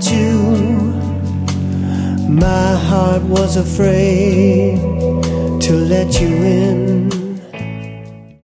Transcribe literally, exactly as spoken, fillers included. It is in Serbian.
you. My heart was afraid to let you in.